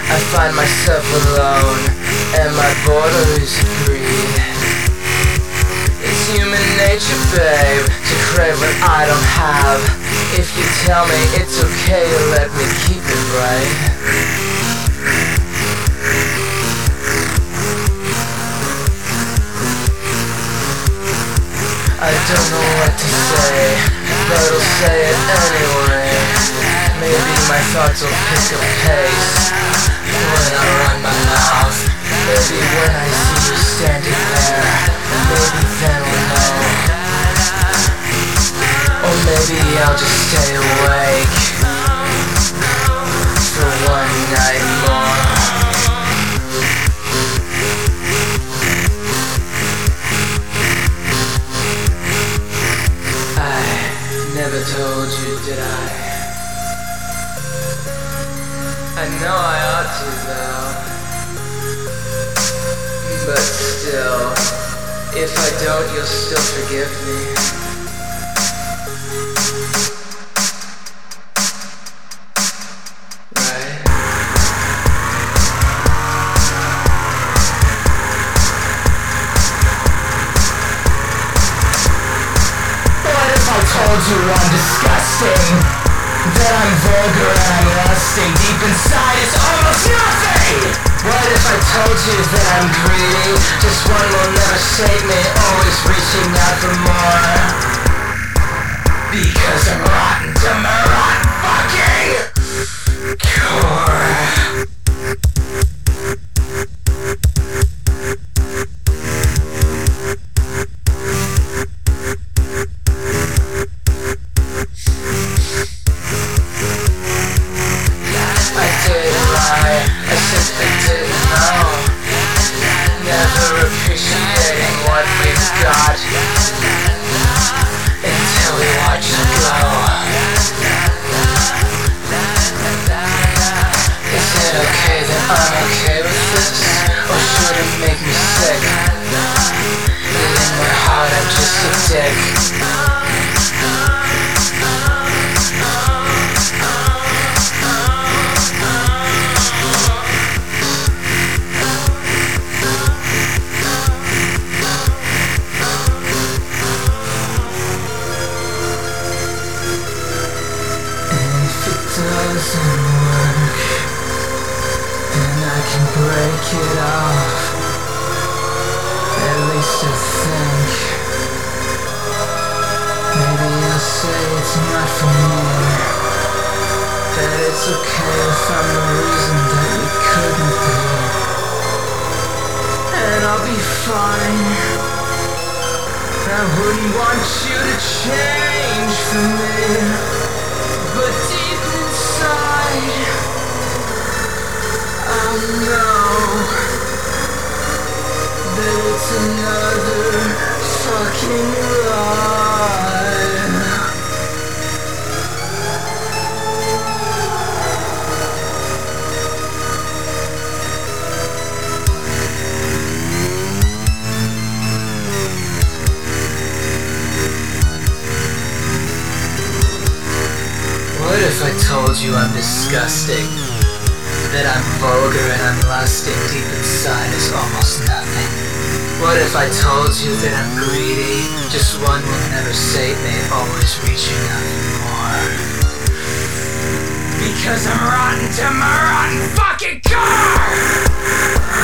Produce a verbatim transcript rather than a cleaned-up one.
I find myself alone, and my borders breathe. It's human nature, babe, to crave what I don't have. If you tell me it's okay to let me keep it, right? I don't know what to say, but I'll say it anyway. Maybe my thoughts will pick up pace when I run my mouth. Maybe when I see you standing there, maybe then I'll know. Or maybe I'll just stay awake for one night more. Never told you, did I? I know I ought to, though. But still, if I don't, you'll still forgive me. Right? What if I told you I'm disgusting? That I'm vulgar and I'm lusting. Deep inside it's almost nothing. What if I told you that I'm greedy? Just one will never save me, always reaching out for more. Because I'm rotten to my rotten fucking core. Doesn't work, then I can break it off. At least I think. Maybe I'll say it's not for me. That it's okay if I'm the reason that we couldn't be. And I'll be fine. I wouldn't want you to change for me. But deep inside, I know that it's another fucking lie. What if I told you I'm disgusting? That I'm vulgar and I'm lusting. Deep inside is almost nothing. What if I told you that I'm greedy? Just one will never save me, always reaching out for more. Because I'm rotten to my rotten fucking core!